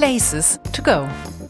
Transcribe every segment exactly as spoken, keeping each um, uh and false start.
Places to go.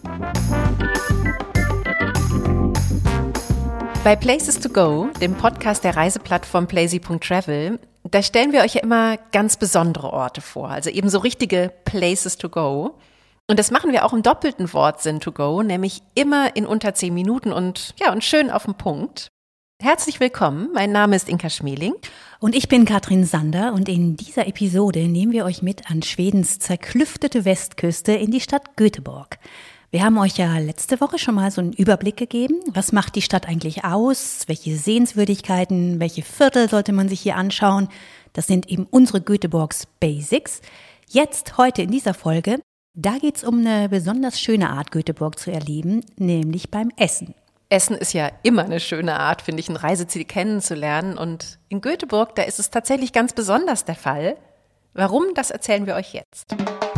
Bei Places to go, dem Podcast der Reiseplattform plazy Punkt travel, da stellen wir euch ja immer ganz besondere Orte vor, also eben so richtige Places to go. Und das machen wir auch im doppelten Wortsinn to go, nämlich immer in unter zehn Minuten und ja, und schön auf den Punkt. Herzlich willkommen, mein Name ist Inka Schmeling. Und ich bin Katrin Sander und in dieser Episode nehmen wir euch mit an Schwedens zerklüftete Westküste in die Stadt Göteborg. Wir haben euch ja letzte Woche schon mal so einen Überblick gegeben. Was macht die Stadt eigentlich aus? Welche Sehenswürdigkeiten, welche Viertel sollte man sich hier anschauen? Das sind eben unsere Göteborgs Basics. Jetzt, heute in dieser Folge, da geht's um eine besonders schöne Art, Göteborg zu erleben, nämlich beim Essen. Essen ist ja immer eine schöne Art, finde ich, ein Reiseziel kennenzulernen. Und in Göteborg, da ist es tatsächlich ganz besonders der Fall. Warum, das erzählen wir euch jetzt.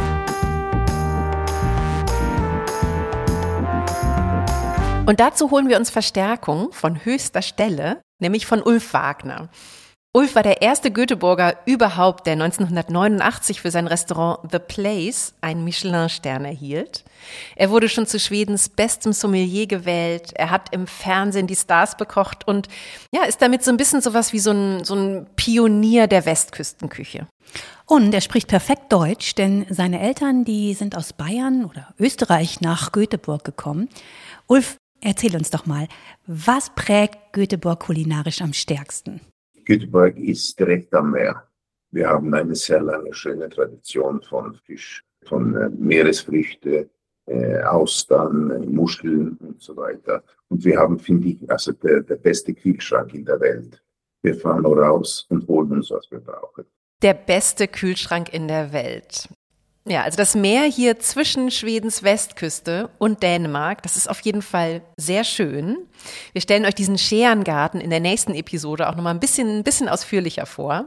Und dazu holen wir uns Verstärkung von höchster Stelle, nämlich von Ulf Wagner. Ulf war der erste Göteborger überhaupt, der neunzehnhundertneunundachtzig für sein Restaurant The Place einen Michelin-Stern erhielt. Er wurde schon zu Schwedens bestem Sommelier gewählt. Er hat im Fernsehen die Stars bekocht und ja, ist damit so ein bisschen sowas wie so ein, so ein Pionier der Westküstenküche. Und er spricht perfekt Deutsch, denn seine Eltern, die sind aus Bayern oder Österreich nach Göteborg gekommen. Ulf, erzähl uns doch mal, was prägt Göteborg kulinarisch am stärksten? Göteborg ist direkt am Meer. Wir haben eine sehr lange, schöne Tradition von Fisch, von äh, Meeresfrüchte, äh, Austern, äh, Muscheln und so weiter. Und wir haben, finde ich, also der, der beste Kühlschrank in der Welt. Wir fahren nur raus und holen uns, was wir brauchen. Der beste Kühlschrank in der Welt. Ja, also das Meer hier zwischen Schwedens Westküste und Dänemark, das ist auf jeden Fall sehr schön. Wir stellen euch diesen Scherengarten in der nächsten Episode auch nochmal ein bisschen, ein bisschen ausführlicher vor.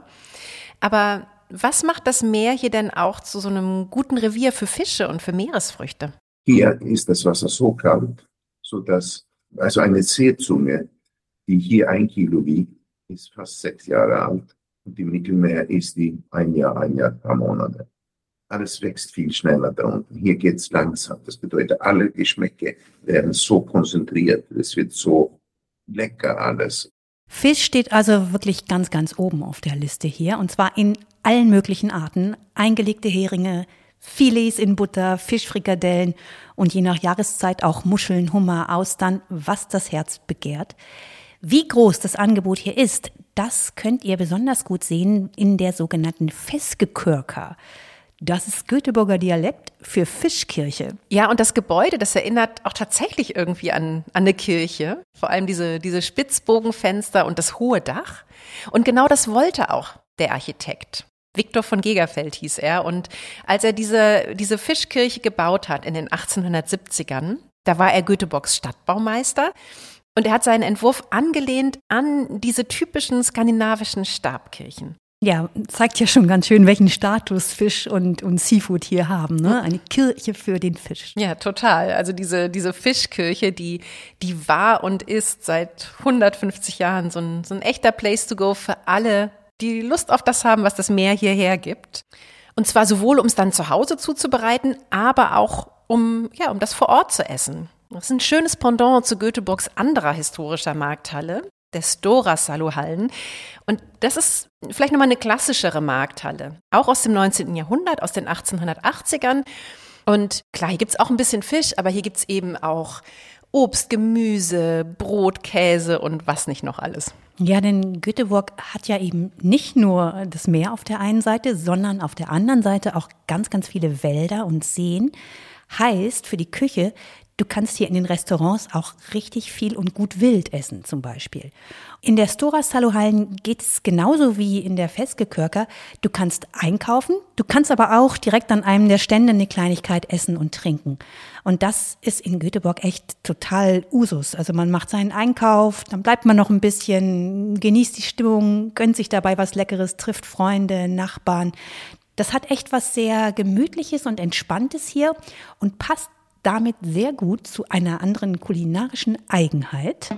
Aber was macht das Meer hier denn auch zu so einem guten Revier für Fische und für Meeresfrüchte? Hier ist das Wasser so kalt, sodass also eine Seezunge, die hier ein Kilo wiegt, ist fast sechs Jahre alt. Und im Mittelmeer ist die ein Jahr, ein Jahr, ein paar Monate. Alles wächst viel schneller da unten. Hier geht es langsam. Das bedeutet, alle Geschmäcke werden so konzentriert. Es wird so lecker alles. Fisch steht also wirklich ganz, ganz oben auf der Liste hier. Und zwar in allen möglichen Arten. Eingelegte Heringe, Filets in Butter, Fischfrikadellen und je nach Jahreszeit auch Muscheln, Hummer, Austern, was das Herz begehrt. Wie groß das Angebot hier ist, das könnt ihr besonders gut sehen in der sogenannten Feskekörka. Das ist Göteborger Dialekt für Fischkirche. Ja, und das Gebäude, das erinnert auch tatsächlich irgendwie an, an eine Kirche. Vor allem diese, diese Spitzbogenfenster und das hohe Dach. Und genau das wollte auch der Architekt. Viktor von Gegerfeld hieß er. Und als er diese, diese Fischkirche gebaut hat in den achtzehnhundertsiebzigern, da war er Göteborgs Stadtbaumeister. Und er hat seinen Entwurf angelehnt an diese typischen skandinavischen Stabkirchen. Ja, zeigt ja schon ganz schön, welchen Status Fisch und, und Seafood hier haben, ne? Eine Kirche für den Fisch. Ja, total. Also diese, diese Fischkirche, die, die war und ist seit hundertfünfzig Jahren so ein, so ein echter Place to go für alle, die Lust auf das haben, was das Meer hierher gibt. Und zwar sowohl, um es dann zu Hause zuzubereiten, aber auch um, ja, um das vor Ort zu essen. Das ist ein schönes Pendant zu Göteborgs anderer historischer Markthalle, der Stora Saluhallen. Und das ist vielleicht nochmal eine klassischere Markthalle, auch aus dem neunzehnten Jahrhundert, aus den achtzehnhundertachtzigern. Und klar, hier gibt's auch ein bisschen Fisch, aber hier gibt's eben auch Obst, Gemüse, Brot, Käse und was nicht noch alles. Ja, denn Göteborg hat ja eben nicht nur das Meer auf der einen Seite, sondern auf der anderen Seite auch ganz, ganz viele Wälder und Seen. Heißt für die Küche, du kannst hier in den Restaurants auch richtig viel und gut wild essen zum Beispiel. In der Stora Saluhallen geht es genauso wie in der Feskekörka. Du kannst einkaufen, du kannst aber auch direkt an einem der Stände eine Kleinigkeit essen und trinken. Und das ist in Göteborg echt total Usus. Also man macht seinen Einkauf, dann bleibt man noch ein bisschen, genießt die Stimmung, gönnt sich dabei was Leckeres, trifft Freunde, Nachbarn. Das hat echt was sehr Gemütliches und Entspanntes hier und passt damit sehr gut zu einer anderen kulinarischen Eigenheit.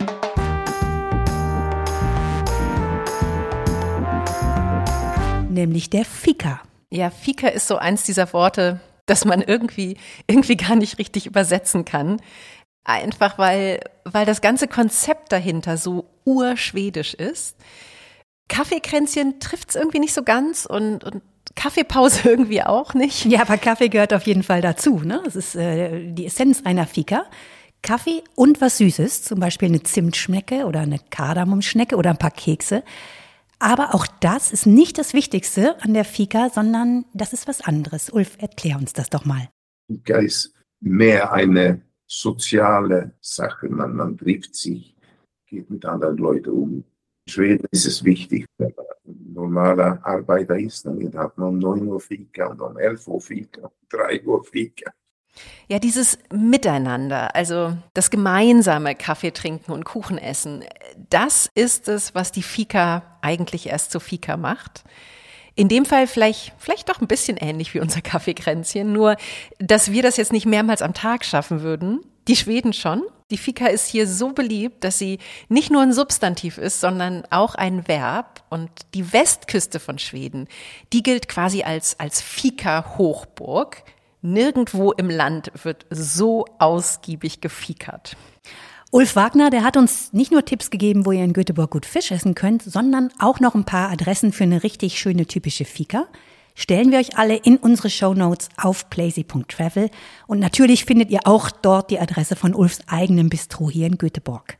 Nämlich der Fika. Ja, Fika ist so eins dieser Worte, das man irgendwie, irgendwie gar nicht richtig übersetzen kann. Einfach weil, weil das ganze Konzept dahinter so urschwedisch ist. Kaffeekränzchen trifft es irgendwie nicht so ganz und, und Kaffeepause irgendwie auch nicht. Ja, aber Kaffee gehört auf jeden Fall dazu, ne? Das ist äh, die Essenz einer Fika. Kaffee und was Süßes, zum Beispiel eine Zimtschnecke oder eine Kardamumschnecke oder ein paar Kekse. Aber auch das ist nicht das Wichtigste an der Fika, sondern das ist was anderes. Ulf, erklär uns das doch mal. Fika ist mehr eine soziale Sache. Man, man trifft sich, geht mit anderen Leuten um. In Schweden ist es wichtig, wenn man ein normaler Arbeiter ist, dann hat man um neun Uhr Fika und um elf Uhr Fika, um drei Uhr Fika. Ja, dieses Miteinander, also das gemeinsame Kaffee trinken und Kuchen essen, das ist es, was die Fika eigentlich erst zur Fika macht. In dem Fall vielleicht, vielleicht doch ein bisschen ähnlich wie unser Kaffeekränzchen, nur dass wir das jetzt nicht mehrmals am Tag schaffen würden. Die Schweden schon. Die Fika ist hier so beliebt, dass sie nicht nur ein Substantiv ist, sondern auch ein Verb. Und die Westküste von Schweden, die gilt quasi als, als Fika-Hochburg. Nirgendwo im Land wird so ausgiebig gefikert. Ulf Wagner, der hat uns nicht nur Tipps gegeben, wo ihr in Göteborg gut Fisch essen könnt, sondern auch noch ein paar Adressen für eine richtig schöne typische Fika. Stellen wir euch alle in unsere Shownotes auf plazy punkt travel. Und natürlich findet ihr auch dort die Adresse von Ulfs eigenem Bistro hier in Göteborg.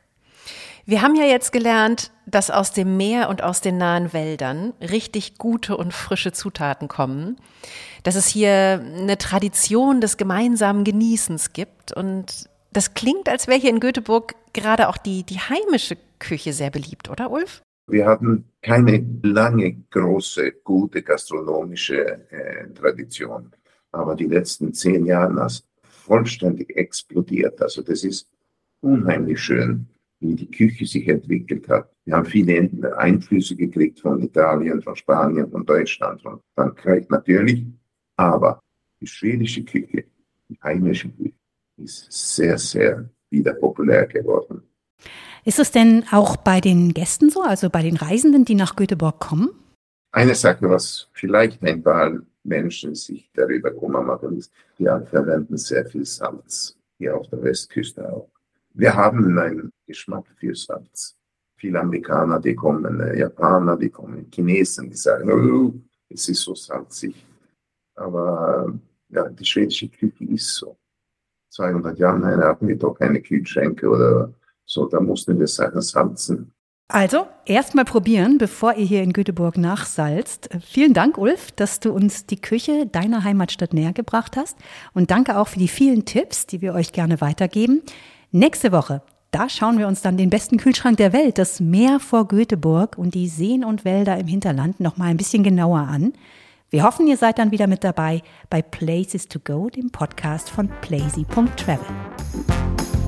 Wir haben ja jetzt gelernt, dass aus dem Meer und aus den nahen Wäldern richtig gute und frische Zutaten kommen, dass es hier eine Tradition des gemeinsamen Genießens gibt und das klingt, als wäre hier in Göteborg gerade auch die, die heimische Küche sehr beliebt, oder Ulf? Wir hatten keine lange, große, gute gastronomische äh, Tradition, aber die letzten zehn Jahre ist vollständig explodiert. Also das ist unheimlich schön, wie die Küche sich entwickelt hat. Wir haben viele Einflüsse gekriegt von Italien, von Spanien, von Deutschland, von Frankreich natürlich. Aber die schwedische Küche, die heimische Küche, ist sehr, sehr wieder populär geworden. Ist es denn auch bei den Gästen so, also bei den Reisenden, die nach Göteborg kommen? Eine Sache, was vielleicht ein paar Menschen sich darüber Kummer machen, ist, wir verwenden sehr viel Salz, hier auf der Westküste auch. Wir haben einen Geschmack für Salz. Viele Amerikaner, die kommen, Japaner, die kommen, Chinesen, die sagen, oh, es ist so salzig. Aber ja, die schwedische Küche ist so. zweihundert Jahre hatten wir doch keine Kühlschränke oder so, da mussten wir Sachen salzen. Also, erstmal probieren, bevor ihr hier in Göteborg nachsalzt. Vielen Dank, Ulf, dass du uns die Küche deiner Heimatstadt näher gebracht hast. Und danke auch für die vielen Tipps, die wir euch gerne weitergeben. Nächste Woche, da schauen wir uns dann den besten Kühlschrank der Welt, das Meer vor Göteborg und die Seen und Wälder im Hinterland noch mal ein bisschen genauer an. Wir hoffen, ihr seid dann wieder mit dabei bei Places to Go, dem Podcast von plazy punkt travel.